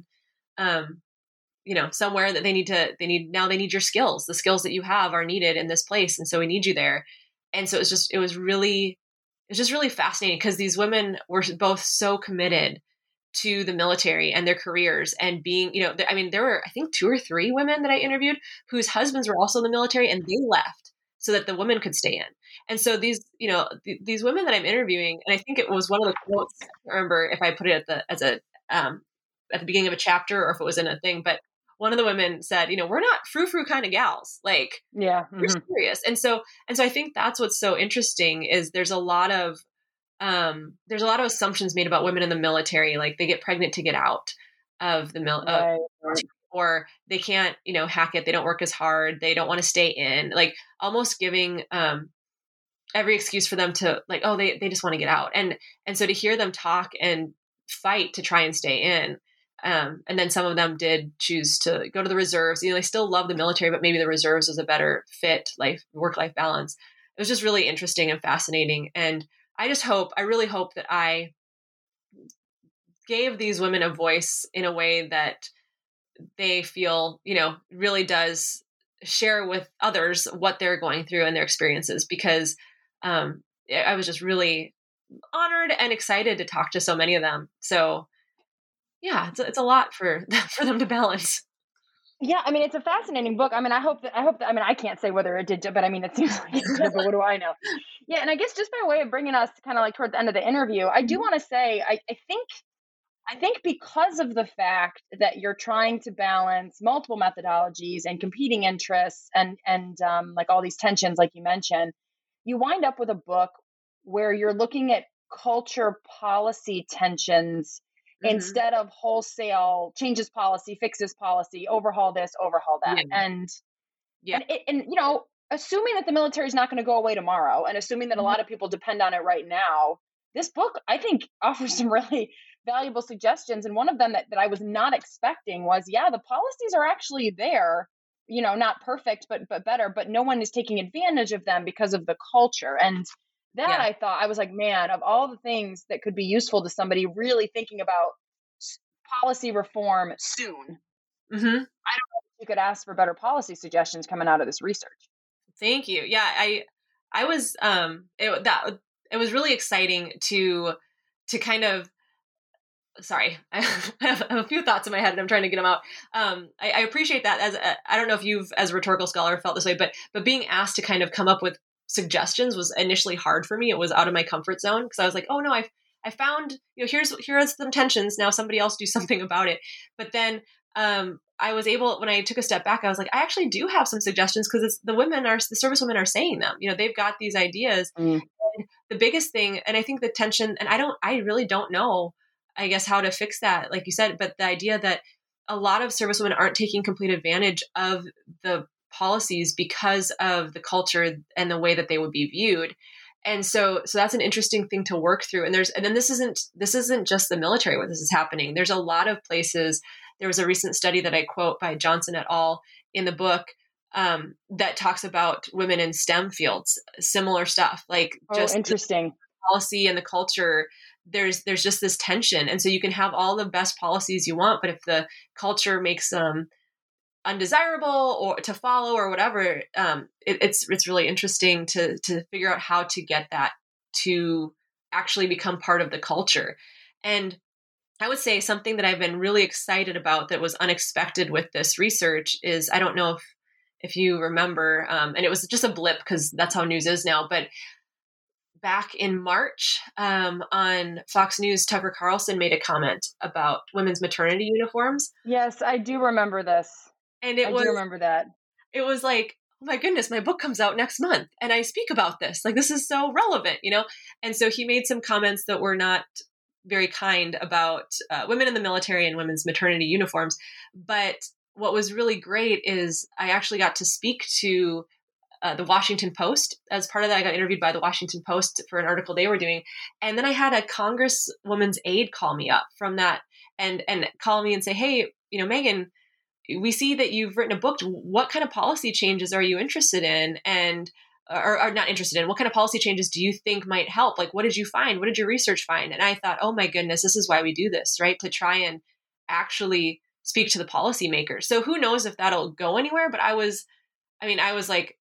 Speaker 5: somewhere that they need your skills. The skills that you have are needed in this place. And so we need you there. And so it was really fascinating because these women were both so committed to the military and their careers, and being, there were, I think, 2 or 3 women that I interviewed whose husbands were also in the military, and they left so that the women could stay in. And so these women that I'm interviewing, and I think it was one of the quotes, I can't remember if I put it at the beginning of a chapter or if it was in a thing, but one of the women said, we're not frou-frou kind of gals. Like, we're serious. And so I think that's what's so interesting is there's a lot of assumptions made about women in the military. Like, they get pregnant to get out of the military, or they can't, hack it. They don't work as hard. They don't want to stay in, like, almost giving, every excuse for them to, like, oh, they just want to get out. And so to hear them talk and fight to try and stay in, and then some of them did choose to go to the reserves. They still love the military, but maybe the reserves was a better fit, work-life balance. It was just really interesting and fascinating. And I really hope that I gave these women a voice in a way that they feel, really does share with others what they're going through and their experiences, because I was just really honored and excited to talk to so many of them. So yeah, it's a lot for them to balance.
Speaker 4: Yeah, I mean, it's a fascinating book. I mean, I hope that, I mean, I can't say whether it did, but I mean, it seems like it did, but what do I know? Yeah, and I guess just by way of bringing us kind of like toward the end of the interview, I do want to say, I think because of the fact that you're trying to balance multiple methodologies and competing interests and like all these tensions, like you mentioned, you wind up with a book where you're looking at culture policy tensions instead of wholesale changes policy, fixes policy, overhaul this, overhaul that. And assuming that the military is not going to go away tomorrow, and assuming that a lot of people depend on it right now, this book, I think, offers some really valuable suggestions. And one of them that I was not expecting was, the policies are actually there, not perfect, but better, but no one is taking advantage of them because of the culture. And that, I thought, I was like, man, of all the things that could be useful to somebody really thinking about policy reform soon, I don't know if you could ask for better policy suggestions coming out of this research.
Speaker 5: Thank you. Yeah, I was, it was really exciting to kind of, sorry, I have a few thoughts in my head and I'm trying to get them out. I appreciate that. I don't know if you've, as a rhetorical scholar, felt this way, but being asked to kind of come up with suggestions was initially hard for me. It was out of my comfort zone because I was like, oh no, I found, here are some tensions. Now somebody else do something about it. But then I was able, when I took a step back, I was like, I actually do have some suggestions because the service women are saying them. They've got these ideas. And the biggest thing, and I think the tension, and I really don't know, I guess, how to fix that, like you said, but the idea that a lot of servicewomen aren't taking complete advantage of the policies because of the culture and the way that they would be viewed. And so that's an interesting thing to work through. And then this isn't just the military where this is happening. There's a lot of places. There was a recent study that I quote by Johnson et al. in the book that talks about women in STEM fields, similar stuff, like just
Speaker 4: interesting
Speaker 5: policy and the culture. There's just this tension. And so you can have all the best policies you want, but if the culture makes them undesirable or to follow or whatever, it's really interesting to figure out how to get that to actually become part of the culture. And I would say something that I've been really excited about that was unexpected with this research is, I don't know if you remember, and it was just a blip because that's how news is now, but back in March on Fox News, Tucker Carlson made a comment about women's maternity uniforms.
Speaker 4: Yes, I do remember this.
Speaker 5: And
Speaker 4: I do remember that.
Speaker 5: It was like, oh my goodness, my book comes out next month and I speak about this. Like, this is so relevant, you know? And so he made some comments that were not very kind about women in the military and women's maternity uniforms. But what was really great is I actually got to speak to the Washington Post. As part of that, I got interviewed by the Washington Post for an article they were doing. And then I had a Congresswoman's aide call me up from that and call me and say, hey, you know, Megan, we see that you've written a book. What kind of policy changes are you interested in? And or not interested in? What kind of policy changes do you think might help? Like, what did you find? What did your research find? And I thought, oh my goodness, this is why we do this, right? To try and actually speak to the policymakers. So who knows if that'll go anywhere? But I was like,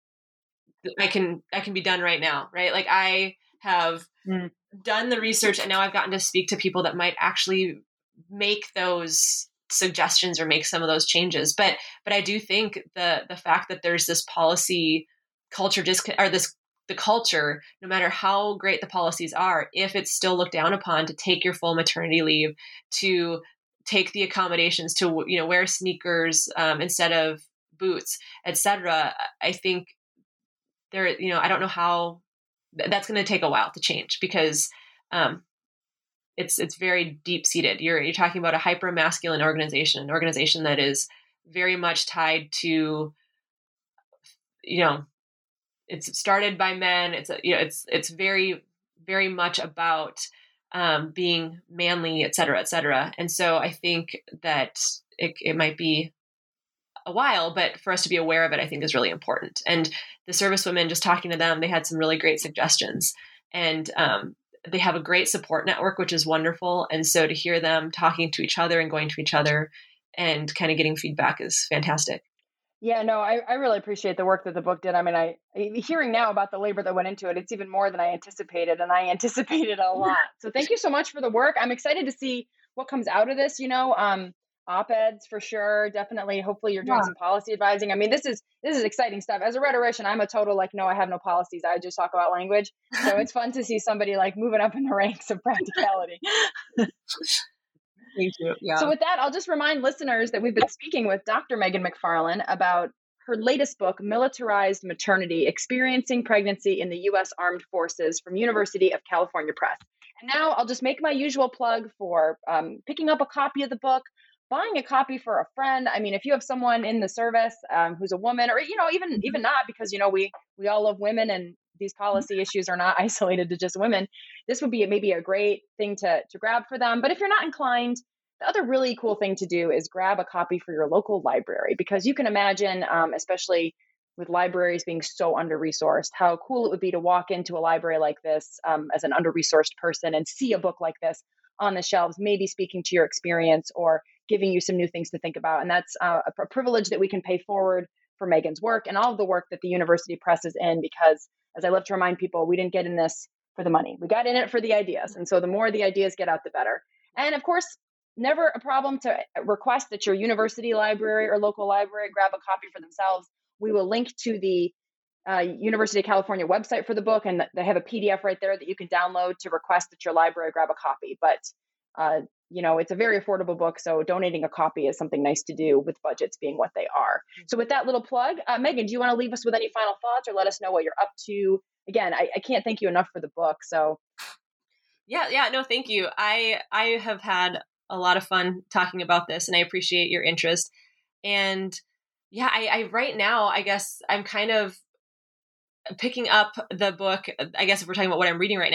Speaker 5: I can be done right now, right? Like, I have done the research and now I've gotten to speak to people that might actually make those suggestions or make some of those changes. But I do think the fact that there's this policy culture the culture, no matter how great the policies are, if it's still looked down upon to take your full maternity leave, to take the accommodations, to, you know, wear sneakers instead of boots, etc. I think there, you know, I don't know how that's going to take a while to change because it's very deep seated. You're talking about a hyper masculine organization, an organization that is very much tied to, you know, it's started by men. It's very, very much about being manly, et cetera, et cetera. And so I think that it might be a while, but for us to be aware of it, I think is really important. And the servicewomen, just talking to them, they had some really great suggestions, and they have a great support network, which is wonderful. And so to hear them talking to each other and going to each other and kind of getting feedback is fantastic.
Speaker 4: Yeah, no, I really appreciate the work that the book did. I mean, hearing now about the labor that went into it, it's even more than I anticipated, and I anticipated a lot. So thank you so much for the work. I'm excited to see what comes out of this, you know, op-eds for sure. Definitely. Hopefully you're doing some policy advising. I mean, this is exciting stuff. As a rhetorician, I'm a total, like, no, I have no policies. I just talk about language. So it's fun to see somebody like moving up in the ranks of practicality.
Speaker 5: Thank you. Yeah.
Speaker 4: So with that, I'll just remind listeners that we've been speaking with Dr. Megan McFarland about her latest book, Militarized Maternity: Experiencing Pregnancy in the U.S. Armed Forces, from University of California Press. And now I'll just make my usual plug for picking up a copy of the book, buying a copy for a friend. I mean, if you have someone in the service who's a woman, or, you know, even not, because, you know, we all love women and these policy issues are not isolated to just women, this would be maybe a great thing to grab for them. But if you're not inclined, the other really cool thing to do is grab a copy for your local library, because you can imagine, especially with libraries being so under-resourced, how cool it would be to walk into a library like this as an under-resourced person and see a book like this on the shelves, maybe speaking to your experience or giving you some new things to think about. And that's a privilege that we can pay forward for Megan's work and all of the work that the university press is in, because, as I love to remind people, we didn't get in this for the money. We got in it for the ideas. And so the more the ideas get out, the better. And of course, never a problem to request that your university library or local library grab a copy for themselves. We will link to the University of California website for the book, and they have a PDF right there that you can download to request that your library grab a copy. But you know, it's a very affordable book, so donating a copy is something nice to do, with budgets being what they are. So with that little plug, Megan, do you want to leave us with any final thoughts or let us know what you're up to? Again, I can't thank you enough for the book. So
Speaker 5: yeah, no, thank you. I have had a lot of fun talking about this, and I appreciate your interest. And yeah, I right now, I guess I'm kind of picking up the book. I guess if we're talking about what I'm reading right now,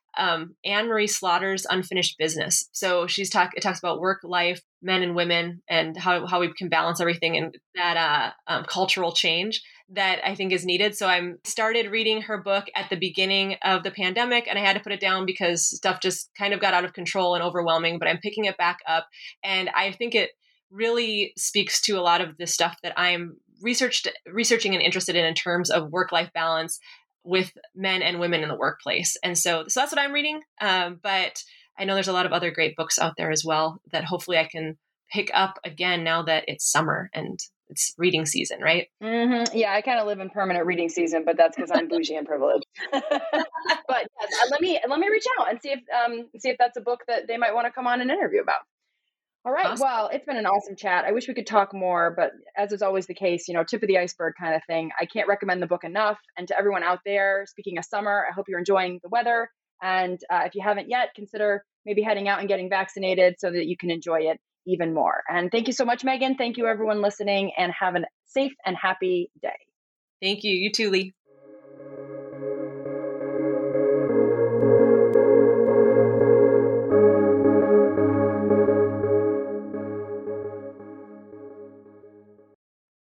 Speaker 5: Anne Marie Slaughter's Unfinished Business. So it talks about work, life, men and women, and how we can balance everything, and that cultural change that I think is needed. So I started reading her book at the beginning of the pandemic, and I had to put it down because stuff just kind of got out of control and overwhelming, but I'm picking it back up. And I think it really speaks to a lot of the stuff that I'm researching and interested in terms of work-life balance with men and women in the workplace. And so that's what I'm reading. But I know there's a lot of other great books out there as well that hopefully I can pick up again now that it's summer and it's reading season, right?
Speaker 4: Mm-hmm. Yeah, I kind of live in permanent reading season, but that's because I'm bougie and privileged. But yes, let me reach out and see if that's a book that they might want to come on and interview about. All right.
Speaker 5: Awesome.
Speaker 4: Well, it's been an awesome chat. I wish we could talk more, but as is always the case, tip of the iceberg kind of thing. I can't recommend the book enough. And to everyone out there, speaking of summer, I hope you're enjoying the weather. And if you haven't yet, consider maybe heading out and getting vaccinated so that you can enjoy it even more. And thank you so much, Megan. Thank you, everyone listening, and have a safe and happy day.
Speaker 5: Thank you. You too, Lee.